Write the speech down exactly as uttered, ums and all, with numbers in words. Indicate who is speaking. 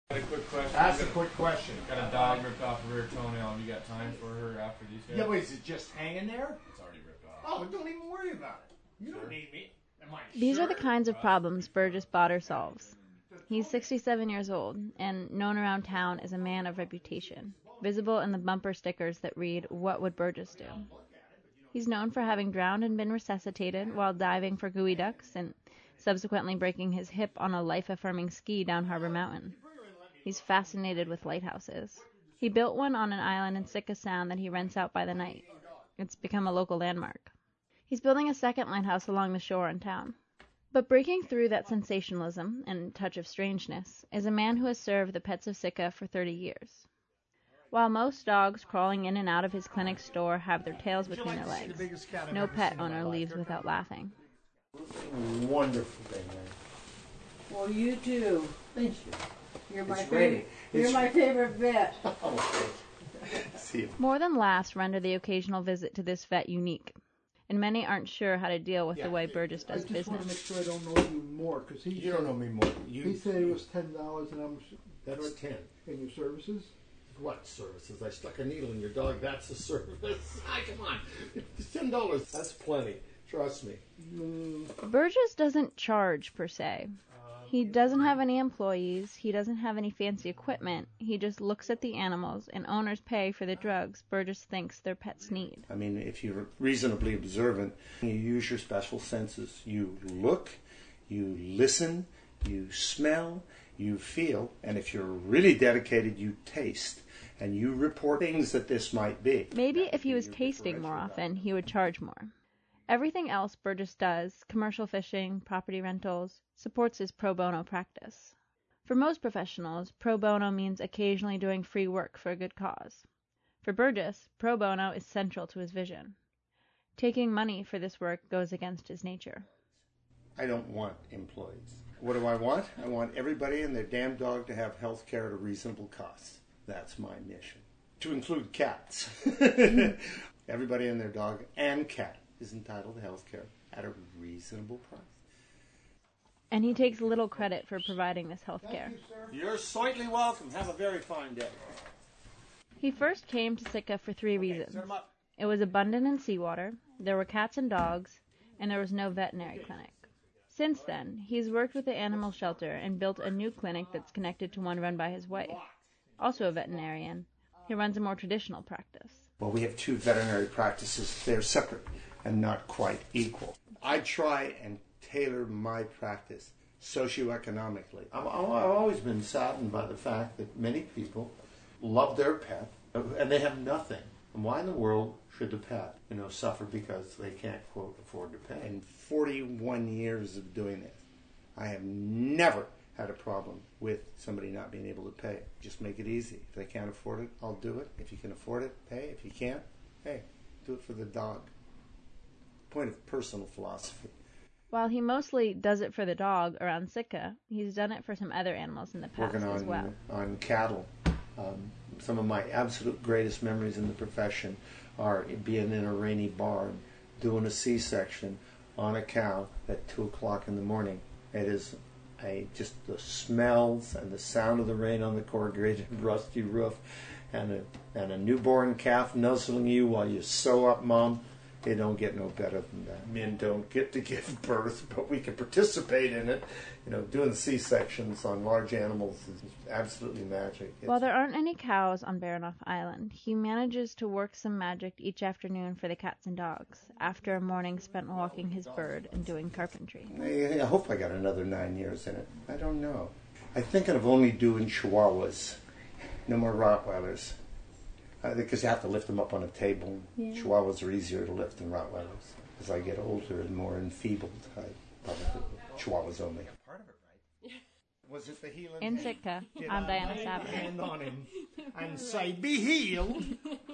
Speaker 1: Got a quick question.
Speaker 2: That's a quick question.
Speaker 1: Got a dog ripped off a rear toenail. Have you got time for her after these guys?
Speaker 2: Yeah, wait, is it just hanging there?
Speaker 1: It's already ripped off.
Speaker 2: Oh, don't even worry about it. You don't need me. Am I
Speaker 3: These
Speaker 2: sure?
Speaker 3: are the kinds of problems Burgess Botter solves. He's sixty-seven years old and known around town as a man of reputation, visible in the bumper stickers that read, "What would Burgess do?" He's known for having drowned and been resuscitated while diving for gooey ducks and subsequently breaking his hip on a life-affirming ski down Harbor Mountain. He's fascinated with lighthouses. He built one on an island in Sitka Sound that he rents out by the night. It's become a local landmark. He's building a second lighthouse along the shore in town. But breaking through that sensationalism and touch of strangeness is a man who has served the pets of Sitka for thirty years. While most dogs crawling in and out of his clinic's door have their tails between their legs, no pet owner leaves without laughing.
Speaker 2: Wonderful thing, man.
Speaker 4: Well, you too.
Speaker 2: Thank you.
Speaker 4: You're my
Speaker 2: It's
Speaker 4: favorite.
Speaker 2: raining.
Speaker 4: You're
Speaker 2: It's-
Speaker 4: my favorite vet.
Speaker 2: Oh, see you.
Speaker 3: More than laughs render the occasional visit to this vet unique, and many aren't sure how to deal with
Speaker 2: Yeah.
Speaker 3: the way Burgess
Speaker 5: I
Speaker 3: does
Speaker 5: just want to make
Speaker 3: business.
Speaker 5: sure I don't know you more, because he
Speaker 2: You don't know me more. You,
Speaker 5: he said it was ten dollars, and I'm
Speaker 2: That's ten.
Speaker 5: in your services.
Speaker 2: What services? I stuck a needle in your dog. That's a service. Ah, come on. It's ten dollars. That's plenty. Trust me.
Speaker 3: Burgess doesn't charge, per se. He doesn't have any employees, he doesn't have any fancy equipment, he just looks at the animals, and owners pay for the drugs Burgess thinks their pets need.
Speaker 6: I mean, if you're reasonably observant, you use your special senses. You look, you listen, you smell, you feel, and if you're really dedicated, you taste. And you report things that this might be.
Speaker 3: Maybe if he was tasting more often, he would charge more. Everything else Burgess does, commercial fishing, property rentals, supports his pro bono practice. For most professionals, pro bono means occasionally doing free work for a good cause. For Burgess, pro bono is central to his vision. Taking money for this work goes against his nature.
Speaker 6: I don't want employees. What do I want? I want everybody and their damn dog to have health care at a reasonable cost. That's my mission. To include cats. Everybody and their dog and cat is entitled to health care at a reasonable price.
Speaker 3: And he takes little credit for providing this health care.
Speaker 6: You're certainly welcome. Have a very fine day.
Speaker 3: He first came to Sitka for three reasons. It was abundant in seawater, there were cats and dogs, and there was no veterinary clinic. Since then, he's worked with the animal shelter and built a new clinic that's connected to one run by his wife, also a veterinarian. He runs a more traditional practice.
Speaker 6: Well, we have two veterinary practices. They're separate and not quite equal. I try and tailor my practice socioeconomically. I've, I've always been saddened by the fact that many people love their pet and they have nothing. And why in the world should the pet, you know, suffer because they can't, quote, afford to pay? In forty-one years of doing this, I have never had a problem with somebody not being able to pay. Just make it easy. If they can't afford it, I'll do it. If you can afford it, pay. If you can't, hey, do it for the dog. Point of personal philosophy.
Speaker 3: While he mostly does it for the dog around Sitka, he's done it for some other animals in the past
Speaker 6: Working on,
Speaker 3: as well.
Speaker 6: on cattle. Um, some of my absolute greatest memories in the profession are being in a rainy barn, doing a C-section on a cow at two o'clock in the morning. It is a, just the smells and the sound of the rain on the corrugated rusty roof, and a, and a newborn calf nuzzling you while you sew up, Mom. It don't get no better than that. Men don't get to give birth, but we can participate in it. You know, doing C-sections on large animals is absolutely magic. It's,
Speaker 3: While there aren't any cows on Baranof Island, he manages to work some magic each afternoon for the cats and dogs, after a morning spent walking his bird and doing carpentry.
Speaker 6: I, I hope I got another nine years in it. I don't know. I'm thinking of only doing Chihuahuas. No more Rottweilers. Uh, because you have to lift them up on a table.
Speaker 3: Yeah.
Speaker 6: Chihuahuas are easier to lift than Rottweilers. As I get older and more enfeebled, I probably Chihuahuas only. Part of it, right? Was it the healing?
Speaker 3: In Sitka, I'm Diana Savage.
Speaker 2: Hand on him and say, "Be healed."